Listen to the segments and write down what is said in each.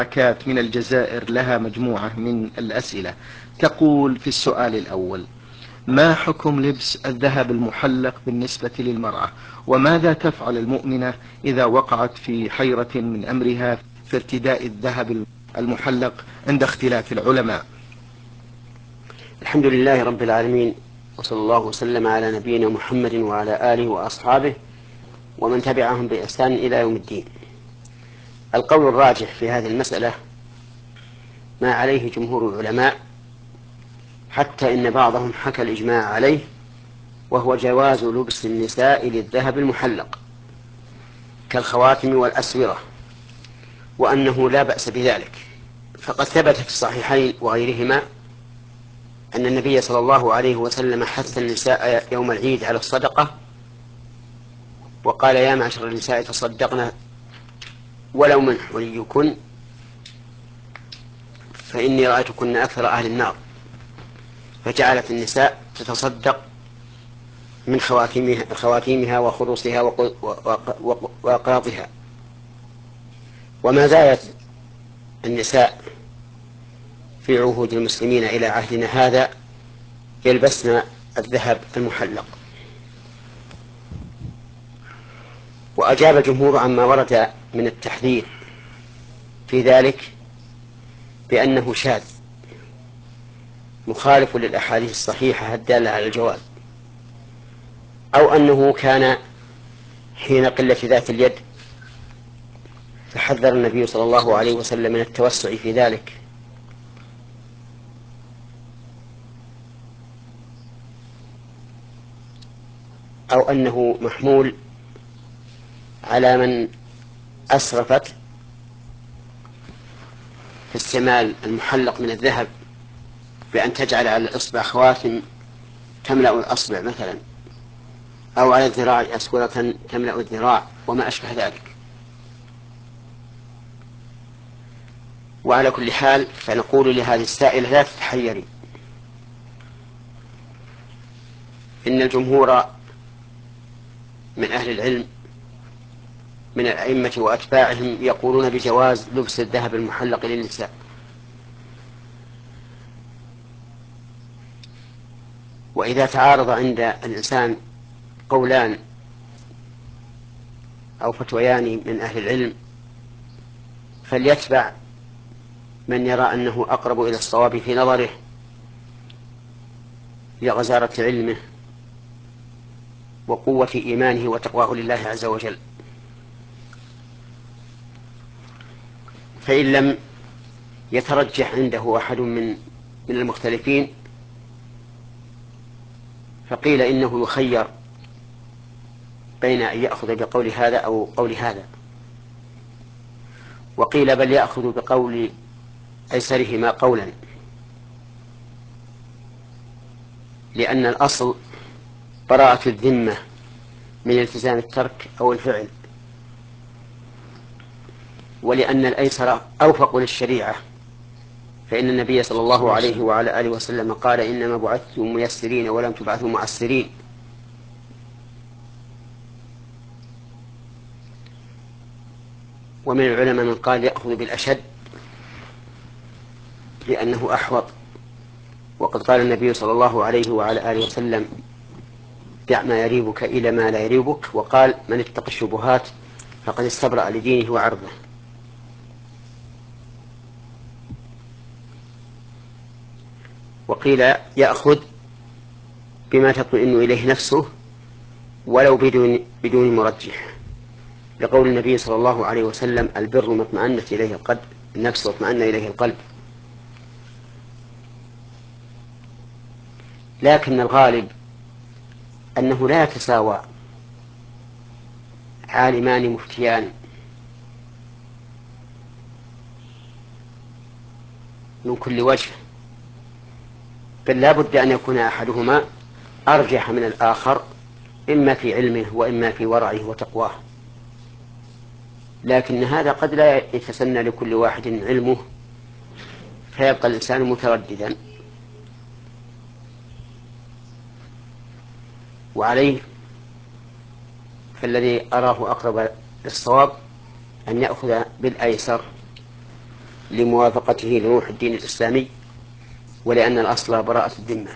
كات من الجزائر لها مجموعة من الأسئلة. تقول في السؤال الأول: ما حكم لبس الذهب المحلق بالنسبة للمرأة؟ وماذا تفعل المؤمنة إذا وقعت في حيرة من أمرها في ارتداء الذهب المحلق عند اختلاف العلماء؟ الحمد لله رب العالمين، وصلى الله وسلم على نبينا محمد وعلى آله وأصحابه ومن تبعهم بإحسان إلى يوم الدين. القول الراجح في هذه المسألة ما عليه جمهور العلماء، حتى إن بعضهم حكى الإجماع عليه، وهو جواز لبس النساء للذهب المحلق كالخواتم والأسورة، وأنه لا بأس بذلك. فقد ثبت في الصحيحين وغيرهما أن النبي صلى الله عليه وسلم حث النساء يوم العيد على الصدقة، وقال: يا معشر النساء تصدقن ولو من حليكن فإني رأيتكن أكثر أهل النار. فجعلت النساء تتصدق من خواتيمها وخروصها وأقراطها. وما زالت النساء في عهود المسلمين إلى عهدنا هذا يلبسن الذهب المحلق. وأجاب الجمهور عما ورد من التحذير في ذلك بأنه شاذ مخالف للأحاديث الصحيحة الدالة على الجواز، أو أنه كان حين قلة ذات اليد فحذر النبي صلى الله عليه وسلم من التوسع في ذلك. أو أنه محمول على من أسرفت في استعمال المحلق من الذهب بأن تجعل على الإصبع خواتم تملأ الأصبع مثلا، أو على الذراع أسورة تملأ الذراع وما أشبه ذلك. وعلى كل حال فنقول لهذه السائلة: لا تتحيري، إن الجمهور من أهل العلم من الأئمة وأتباعهم يقولون بجواز لبس الذهب المحلق للنساء. وإذا تعارض عند الإنسان قولان أو فتويان من أهل العلم فليتبع من يرى أنه أقرب إلى الصواب في نظره لغزارة علمه وقوة إيمانه وتقواه لله عز وجل. فإن لم يترجح عنده أحد من المختلفين فقيل إنه يخير بين أن يأخذ بقول هذا أو قول هذا، وقيل بل يأخذ بقول أيسرهما قولا، لأن الأصل براءة الذمة من التزام الترك أو الفعل، ولأن الأيسر أوفق للشريعة، فإن النبي صلى الله عليه وعلى آله وسلم قال: إنما بعثتم ميسرين ولم تبعثوا معسرين. ومن العلماء من قال يأخذ بالأشد لأنه أحوط، وقد قال النبي صلى الله عليه وعلى آله وسلم: دع ما يريبك إلى ما لا يريبك، وقال: من اتقى الشبهات فقد استبرأ لدينه وعرضه. وقيل يأخذ بما تطمئن إليه نفسه ولو بدون مرجح، لقول النبي صلى الله عليه وسلم: البر ما اطمأنت إليه النفس واطمأن إليه القلب. لكن الغالب أنه لا يتساوى عالمان مفتيان من كل وجه، بل لا بد أن يكون أحدهما أرجح من الآخر، إما في علمه وإما في ورعه وتقواه. لكن هذا قد لا يتسنى لكل واحد علمه، فيبقى الإنسان مترددا. وعليه فالذي أراه أقرب للصواب أن يأخذ بالأيسر، لموافقته لروح الدين الإسلامي، ولأن الأصل براءة الذمة.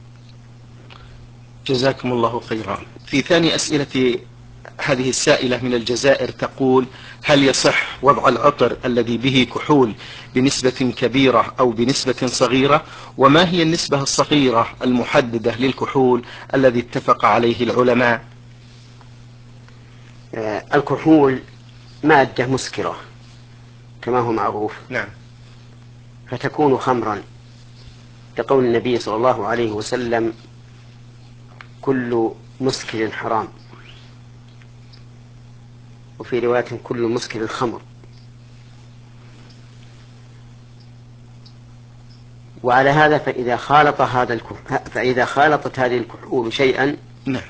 جزاكم الله خيرا. في ثاني أسئلة هذه السائلة من الجزائر تقول: هل يصح وضع العطر الذي به كحول بنسبة كبيرة أو بنسبة صغيرة؟ وما هي النسبة الصغيرة المحددة للكحول الذي اتفق عليه العلماء؟ الكحول مادة مسكرة كما هو معروف، نعم. فتكون خمرا، لقول النبي صلى الله عليه وسلم: كل مسكر حرام، وفي رواية: كل مسكر خمر. وعلى هذا فإذا خالطت هذه الكحول شيئا نعم.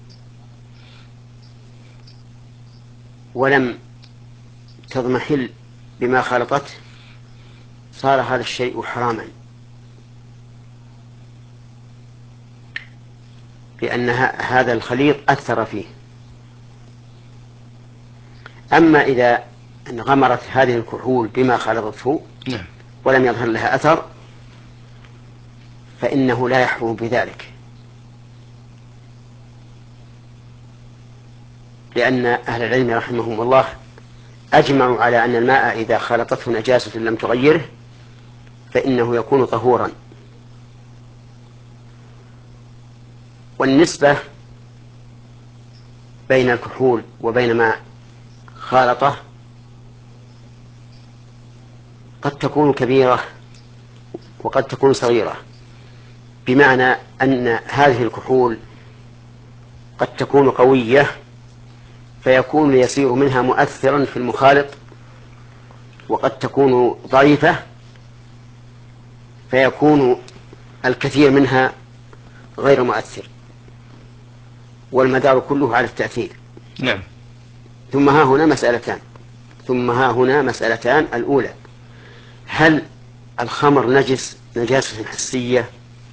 ولم تضمحل بما خالطته صار هذا الشيء حراما، لأن هذا الخليط أثر فيه. أما إذا انغمرت هذه الكحول بما خالطته نعم. ولم يظهر لها أثر فإنه لا يحرم بذلك، لأن أهل العلم رحمهم الله أجمعوا على أن الماء إذا خالطته نجاسة لم تغيره فإنه يكون طهورا. والنسبة بين الكحول وبين ما خالطه قد تكون كبيرة وقد تكون صغيرة، بمعنى أن هذه الكحول قد تكون قوية فيكون يسير منها مؤثرا في المخالط، وقد تكون ضعيفة فيكون الكثير منها غير مؤثر، والمدار كله على التأثير. نعم. ثم ها هنا مسألتان. الأولى: هل الخمر نجاسة حسية،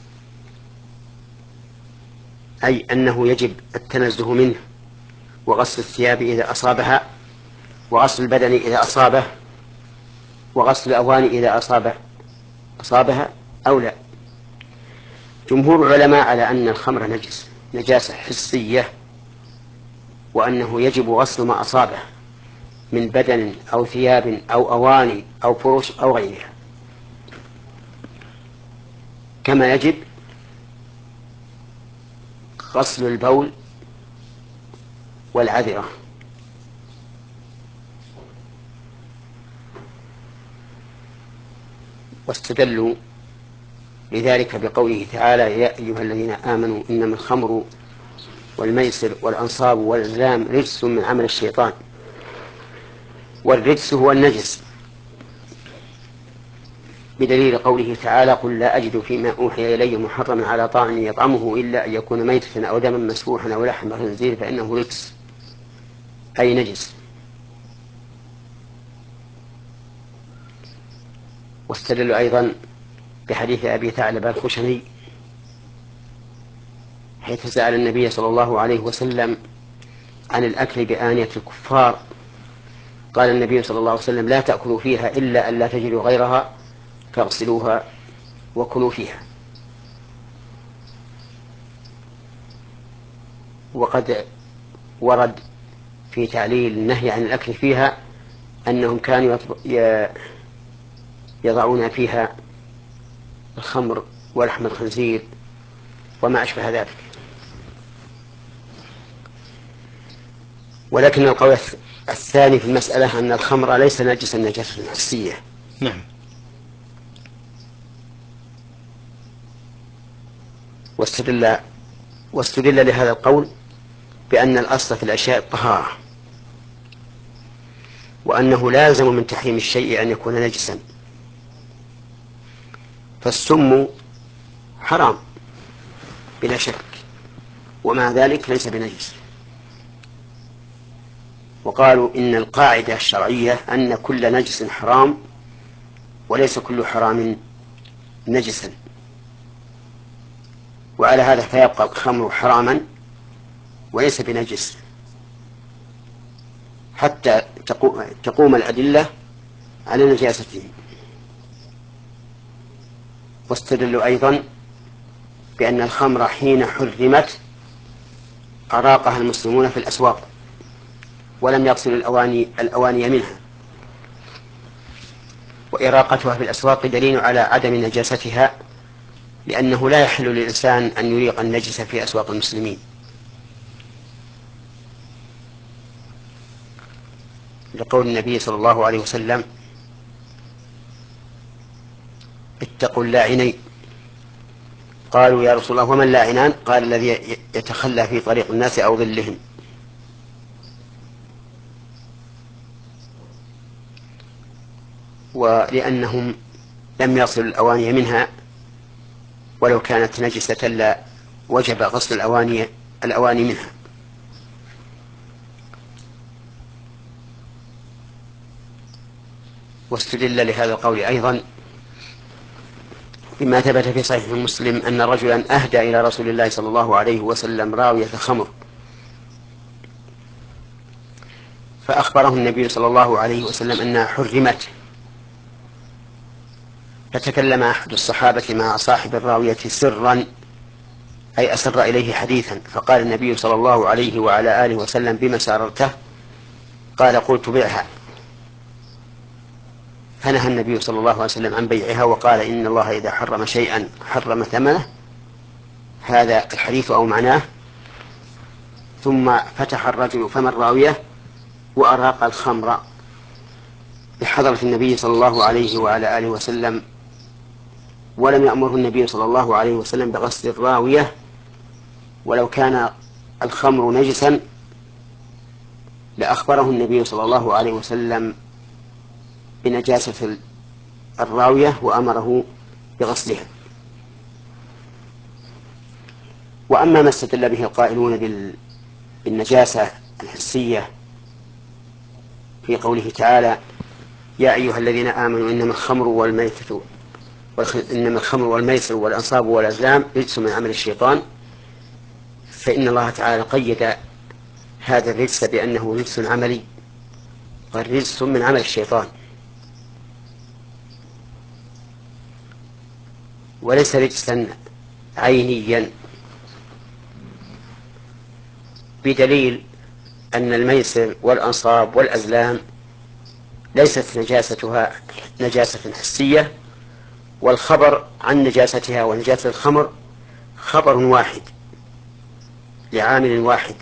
أي أنه يجب التنزه منه وغسل الثياب إذا أصابها، وغسل البدن إذا أصابه، وغسل الأواني إذا أصابها، أو لا؟ جمهور العلماء على أن الخمر نجاسة حسية، وأنه يجب غسل ما أصابه من بدن أو ثياب أو أواني أو فرش أو غيرها، كما يجب غسل البول والعذرة. واستدلوا لذلك بقوله تعالى: يا أيها الذين آمنوا إنما الخمر والميسر والأنصاب والأزلام رجس من عمل الشيطان، والرجس هو النجس، بدليل قوله تعالى: قل لا أجد فيما أوحي إلي محرما على طاعم يطعمه إلا أن يكون ميتة أو دما مسفوحا أو لحم خنزير فإنه رجس، أي نجس. واستدلوا أيضا بحديث أبي ثعلب الخشني حيث سأل النبي صلى الله عليه وسلم عن الأكل بآنية الكفار، قال النبي صلى الله عليه وسلم: لا تأكلوا فيها إلا أن لا تجدوا غيرها فاغسلوها وكلوا فيها. وقد ورد في تعليل النهي عن الأكل فيها أنهم كانوا يضعون فيها الخمر ولحم الخنزير وما أشبه ذلك. ولكن القول الثاني في المسألة أن الخمر ليس نجسا نجاسة حسية. نعم. واستدل لهذا القول بأن الأصل في الأشياء الطهارة، وأنه لازم من تحريم الشيء أن يكون نجسا، فالسم حرام بلا شك، ومع ذلك ليس بنجس. وقالوا إن القاعدة الشرعية أن كل نجس حرام وليس كل حرام نجسا، وعلى هذا فيبقى الخمر حراما وليس بنجس حتى تقوم الأدلة على نجاسته. واستدلوا أيضا بأن الخمر حين حرمت أراقها المسلمون في الأسواق ولم يغسلوا الأواني منها، وإراقتها في الأسواق دليل على عدم نجاستها، لأنه لا يحل للإنسان أن يريق النجس في أسواق المسلمين، لقول النبي صلى الله عليه وسلم: اتقوا اللاعنين. قالوا: يا رسول الله وما اللاعنان؟ قال: الذي يتخلى في طريق الناس أو ظلهم. ولأنهم لم يصلوا الأواني منها، ولو كانت نجسة لا وجب غسل الأواني منها. واستدل لهذا القول أيضا بما ثبت في صحيح مسلم أن رجلا أهدى إلى رسول الله صلى الله عليه وسلم راوية خمر، فأخبره النبي صلى الله عليه وسلم أنها حرمت، فتكلم أحد الصحابة مع صاحب الراوية سرا، أي أسر إليه حديثا، فقال النبي صلى الله عليه وعلى آله وسلم: بما ساررته؟ قال: قلت بيعها. فنهى النبي صلى الله عليه وسلم عن بيعها، وقال: إن الله إذا حرم شيئا حرم ثمنه. هذا الحديث أو معناه. ثم فتح الرجل فم الراوية وأراق الخمر بحضرة النبي صلى الله عليه وعلى آله وسلم، ولم يأمره النبي صلى الله عليه وسلم بغسل الراوية، ولو كان الخمر نجسا لأخبره النبي صلى الله عليه وسلم بنجاسة الراوية وأمره بغسلها. وأما ما استدل به القائلون بالنجاسة الحسية في قوله تعالى: يا أيها الذين آمنوا إنما الخمر والميسر والأنصاب والأزلام رجس من عمل الشيطان، فإن الله تعالى قيد هذا الرجس بأنه رجس عملي، والرجس من عمل الشيطان، وليس رجسا عينيا، بدليل أن الميسر والأنصاب والأزلام ليست نجاستها نجاسة حسية، والخبر عن نجاستها ونجاسة الخمر خبر واحد لعامل واحد: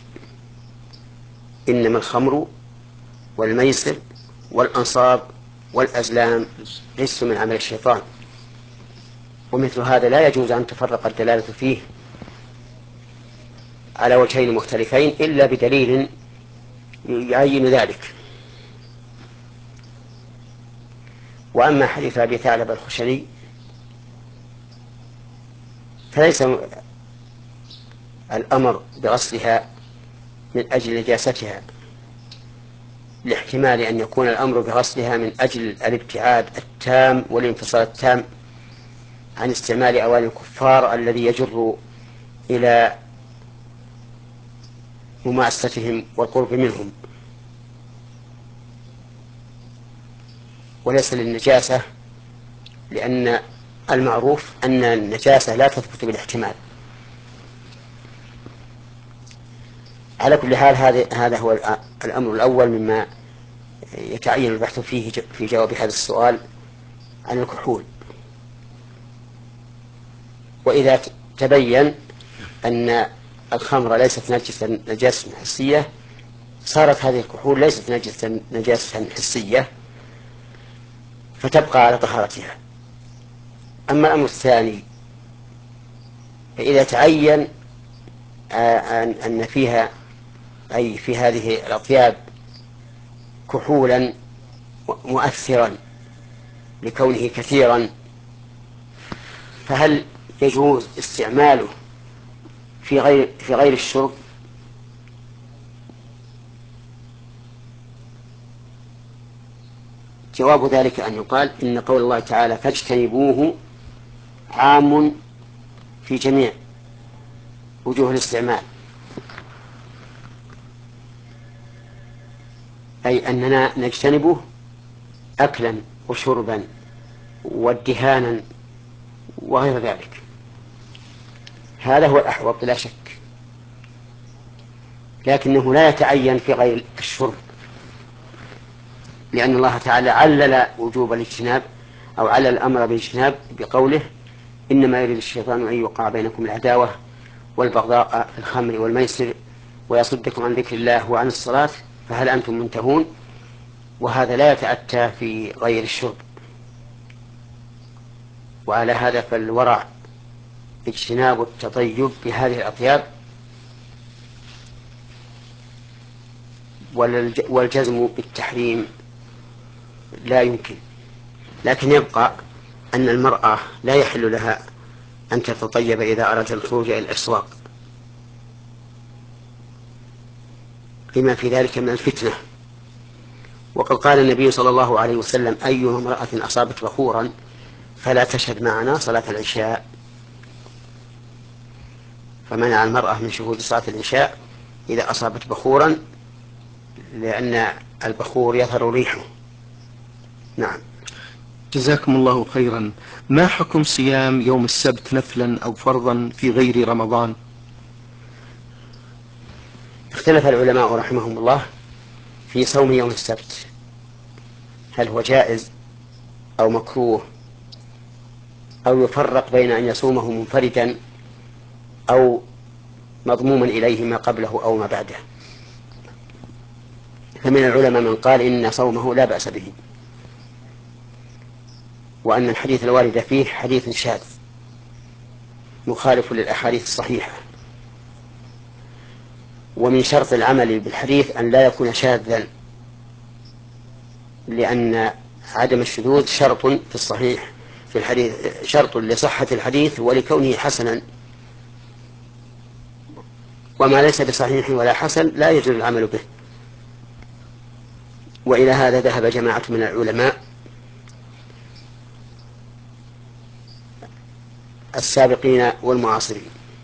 إنما الخمر والميسر والأنصاب والأزلام رجس من عمل الشيطان. ومثل هذا لا يجوز أن تفرق الدلالة فيه على وجهين مختلفين إلا بدليل يعين ذلك. وأما حديث أبي ثعلب الخشني فليس الأمر بغسلها من أجل نجاستها، لاحتمال أن يكون الأمر بغسلها من أجل الابتعاد التام والانفصال التام عن استعمال أواني الكفار الذي يجر إلى مماستهم والقرب منهم، وليس للنجاسة، لأن المعروف أن النجاسة لا تثبت بالاحتمال. على كل حال هذا هو الأمر الأول مما يتعين البحث فيه في جواب هذا السؤال عن الكحول. وإذا تبين أن الخمر ليست نجاسة حسية، صارت هذه الكحول ليست نجاسة حسية، فتبقى على طهارتها. أما الأمر الثاني، فإذا تعين أن فيها أي في هذه الأطياب كحولا مؤثرا لكونه كثيرا، فهل يجوز استعماله في غير الشرب؟ جواب ذلك أن يقال إن قول الله تعالى: فاجتنبوه عام في جميع وجوه الاستعمال، أي أننا نجتنبه أكلا وشربا وادهانا وغير ذلك. هذا هو الأحوط بلا شك، لكنه لا يتعين في غير الشرب، لأن الله تعالى علل وجوب الاجتناب أو علل الأمر بالاجتناب بقوله: إنما يريد الشيطان أن يوقع بينكم العداوة والبغضاء في الخمر والميسر ويصدكم عن ذكر الله وعن الصلاة فهل أنتم منتهون. وهذا لا يتأتى في غير الشرب. وعلى هذا فالورع اجتناب التطيب بهذه الأطياب، والجزم بالتحريم لا يمكن. لكن يبقى أن المرأة لا يحل لها أن تتطيب إذا أرادت الخروج إلى الأسواق لما في ذلك من الفتنة. وقد قال النبي صلى الله عليه وسلم: أي امرأة أصابت بخورا فلا تشهد معنا صلاة العشاء. فمنع المرأة من شهود صلاة العشاء إذا أصابت بخورا، لأن البخور يظهر ريحه. نعم. جزاكم الله خيرا. ما حكم صيام يوم السبت نفلا أو فرضا في غير رمضان؟ اختلف العلماء رحمهم الله في صوم يوم السبت، هل هو جائز أو مكروه، أو يفرق بين أن يصومه منفردا أو مضموما إليه ما قبله أو ما بعده. فمن العلماء من قال إن صومه لا بأس به، وأن الحديث الوارد فيه حديث شاذ مخالف للأحاديث الصحيحة. ومن شرط العمل بالحديث أن لا يكون شاذا، لأن عدم الشذوذ شرط في الصحيح في الحديث، شرط لصحة الحديث ولكونه حسنا، وما ليس بصحيح ولا حسن لا يجوز العمل به. وإلى هذا ذهب جماعة من العلماء السابقين والمعاصرين.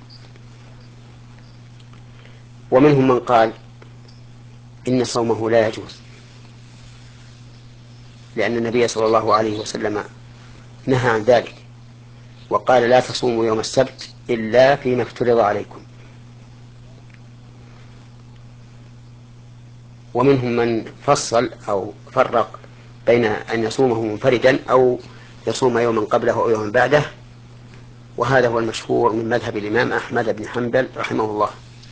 ومنهم من قال إن صومه لا يجوز، لأن النبي صلى الله عليه وسلم نهى عن ذلك وقال: لا تصوموا يوم السبت إلا فيما افترض عليكم. ومنهم من فصل أو فرق بين أن يصومه منفردا أو يصوم يوما قبله أو يوما بعده، وهذا هو المشهور من مذهب الإمام أحمد بن حنبل رحمه الله.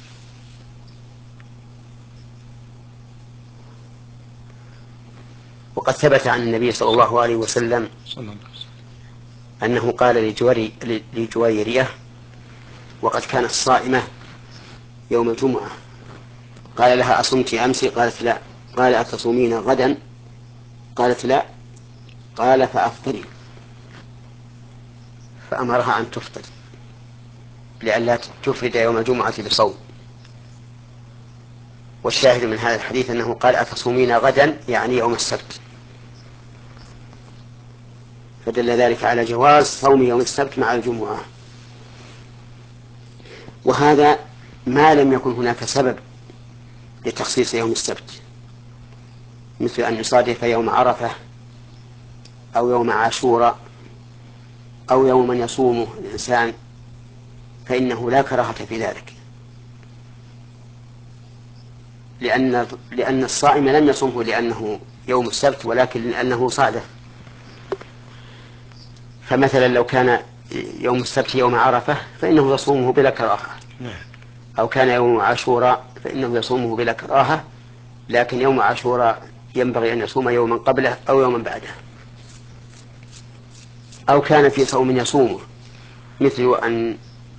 وقد ثبت عن النبي صلى الله عليه وسلم أنه قال لجويرية وقد كانت صائمة يوم الجمعة، قال لها: أصمت أمس؟ قالت: لا. قال: أتصومين غدا؟ قالت: لا. قال: فأفطري. فأمرها أن تفطر لئلا تفرد يوم الجمعة بصوم. والشاهد من هذا الحديث أنه قال: أتصومين غدا، يعني يوم السبت، فدل ذلك على جواز صوم يوم السبت مع الجمعة. وهذا ما لم يكن هناك سبب لتخصيص يوم السبت، مثل أن يصادف يوم عرفة أو يوم عاشوراء أو يوما يصومه الإنسان، فإنه لا كراهة في ذلك، لأن الصائم لم يصومه لأنه يوم السبت، ولكن لأنه صادف. فمثلا لو كان يوم السبت يوم عرفة فإنه يصومه بلا كراهة، أو كان يوم عاشوراء فإنه يصومه بلا كراهة، لكن يوم عاشوراء ينبغي أن يصوم يوما قبله أو يوما بعده. أو كان في صوم يصومه، مثل أن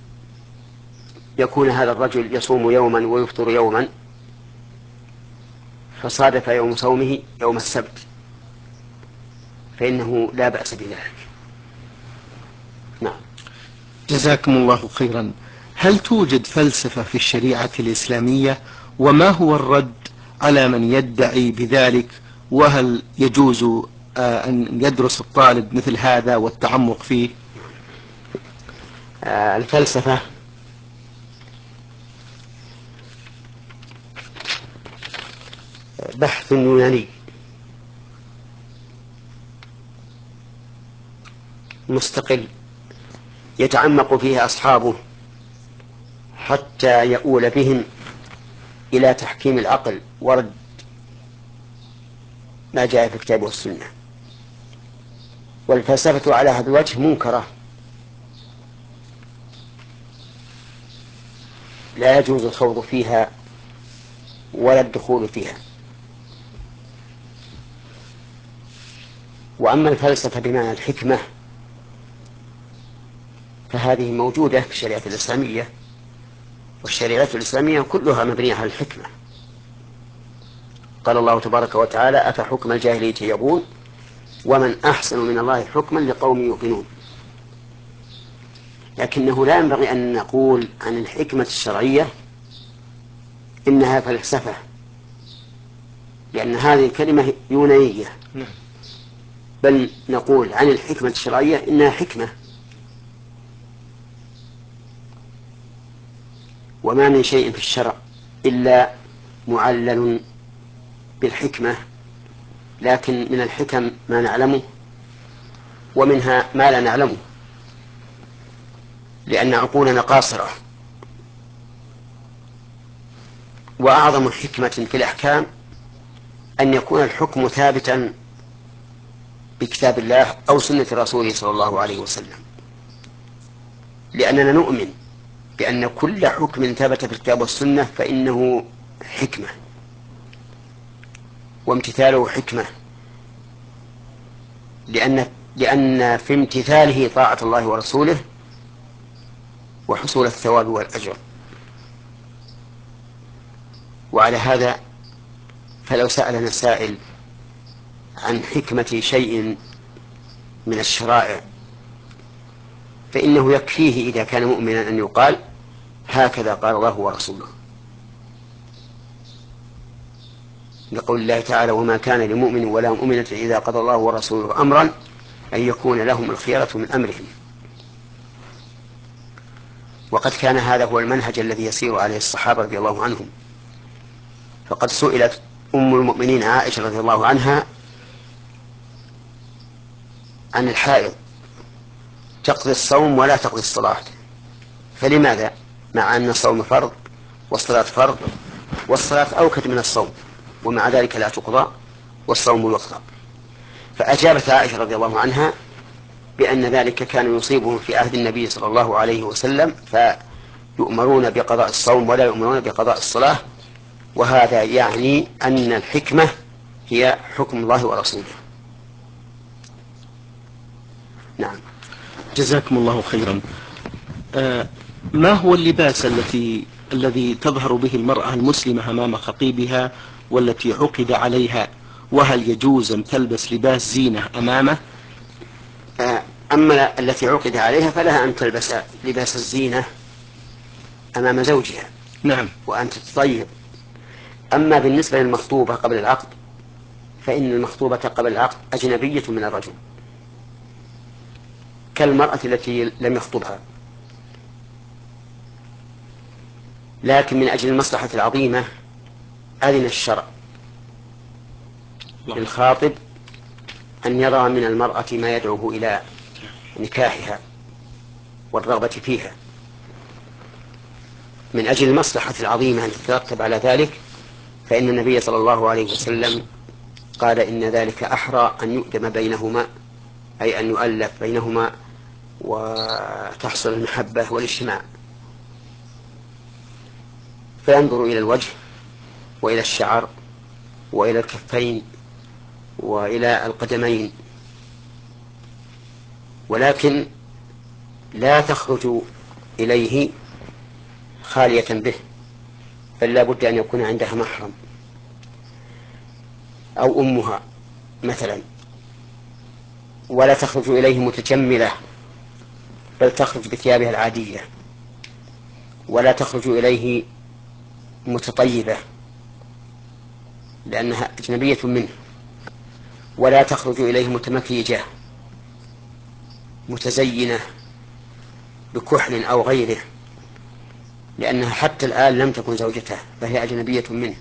يكون هذا الرجل يصوم يوما ويفطر يوما، فصادف يوم صومه يوم السبت، فإنه لا بأس بذلك. نعم. جزاكم الله خيرا. هل توجد فلسفة في الشريعة الإسلامية؟ وما هو الرد على من يدعي بذلك؟ وهل يجوز أن يدرس الطالب مثل هذا والتعمق فيه؟ الفلسفة بحث يوناني مستقل يتعمق فيها أصحابه حتى يؤول بهم إلى تحكيم العقل ورد ما جاء في الكتاب والسنة. والفلسفة على هذا الوجه منكرة، لا يجوز الخوض فيها ولا الدخول فيها. وأما الفلسفة بمعنى الحكمة فهذه موجودة في الشريعة الإسلامية، والشريعة الإسلامية كلها مبنية على الحكمة. قال الله تبارك وتعالى: أفحكم الجاهلية يبغون ومن أحسن من الله حكما لقوم يوقنون. لكنه لا ينبغي أن نقول عن الحكمة الشرعية إنها فلسفة، لأن هذه الكلمة يونانية، بل نقول عن الحكمة الشرعية إنها حكمة. وما من شيء في الشرع إلا معلل بالحكمة، لكن من الحكم ما نعلمه ومنها ما لا نعلمه، لأن عقولنا قاصرة. وأعظم حكمة في الأحكام أن يكون الحكم ثابتا بكتاب الله أو سنة رسوله صلى الله عليه وسلم، لأننا نؤمن بأن كل حكم ثبت في الكتاب والسنة فإنه حكمة وامتثاله حكمة، لأن في امتثاله طاعة الله ورسوله وحصول الثواب والأجر. وعلى هذا فلو سألنا سائل عن حكمة شيء من الشرائع فإنه يكفيه إذا كان مؤمنا أن يقال: هكذا قال الله ورسوله، لقول الله تعالى: وما كان لمؤمن ولا مؤمنة إذا قضى الله ورسوله أمرا أن يكون لهم الخيرة من أمرهم. وقد كان هذا هو المنهج الذي يسير عليه الصحابة رضي الله عنهم. فقد سئلت أم المؤمنين عائشة رضي الله عنها عن الحائض: تقضي الصوم ولا تقضي الصلاة، فلماذا؟ مع أن الصوم فرض والصلاة فرض، والصلاة أوكد من الصوم، ومع ذلك لا تقضى والصوم يقضى. فأجابت عائشة رضي الله عنها بأن ذلك كان يصيبهم في عهد النبي صلى الله عليه وسلم، فيؤمرون بقضاء الصوم ولا يؤمرون بقضاء الصلاة، وهذا يعني أن الحكمة هي حكم الله ورسوله. نعم. جزاكم الله خيرا. ما هو اللباس الذي تظهر به المرأة المسلمة أمام خطيبها والتي عقد عليها، وهل يجوز أن تلبس لباس زينة أمامه؟ أما التي عقد عليها فلها أن تلبس لباس الزينة أمام زوجها، نعم، وأن تتطيب. أما بالنسبة للمخطوبة قبل العقد فإن المخطوبة قبل العقد أجنبية من الرجل، كالمرأة التي لم يخطبها، لكن من أجل المصلحة العظيمة أذن الشرع للخاطب أن يرى من المرأة ما يدعوه إلى نكاحها والرغبة فيها. من أجل المصلحة العظيمة التي تترتب على ذلك، فإن النبي صلى الله عليه وسلم قال: إن ذلك أحرى أن يؤدم بينهما، أي أن يؤلف بينهما وتحصل المحبة والاجتماع. فينظر إلى الوجه وإلى الشعر وإلى الكفين وإلى القدمين، ولكن لا تخرج إليه خالية به، بل لا بد أن يكون عندها محرم أو أمها مثلا، ولا تخرج إليه متجملة، بل تخرج بثيابها العادية، ولا تخرج إليه متطيبة لأنها أجنبية منه، ولا تخرج إليه متمكيجة متزينة بكحل أو غيره، لأنها حتى الآن لم تكن زوجته فهي أجنبية منه.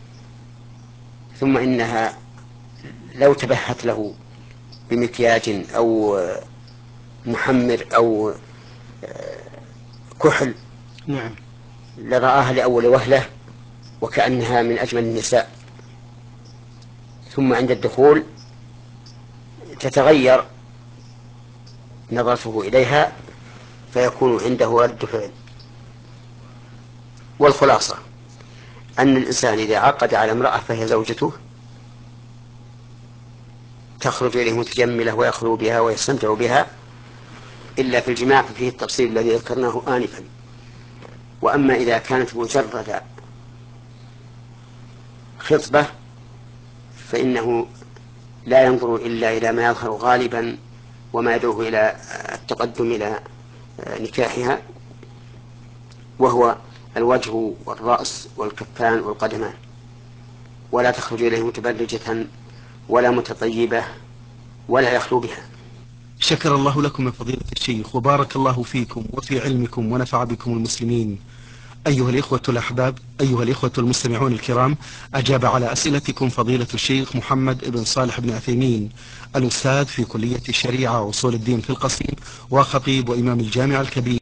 ثم إنها لو تبهت له بمكياج أو محمر أو كحل نعم لرآها لأول وهلة وكأنها من أجمل النساء، ثم عند الدخول تتغير نظرته إليها فيكون عنده رد فعل. والخلاصة أن الإنسان إذا عقد على امرأة فهي زوجته تخرج إليه متجملة ويخلو بها ويستمتع بها، إلا في الجماع فيه التفصيل الذي ذكرناه آنفا. وأما إذا كانت مجرد خطبة فإنه لا ينظر إلا إلى ما يظهر غالبا وما يدعوه إلى التقدم إلى نكاحها، وهو الوجه والرأس والكفان والقدمان، ولا تخرج إليه متبرجة ولا متطيبة ولا يخلو بها. شكر الله لكم يا فضيلة الشيخ وبارك الله فيكم وفي علمكم ونفع بكم المسلمين. أيها الإخوة الأحباب، أيها الإخوة المستمعون الكرام، أجاب على أسئلتكم فضيلة الشيخ محمد بن صالح بن عثيمين، الأستاذ في كلية الشريعة وأصول الدين في القصيم، وخطيب وإمام الجامع الكبير.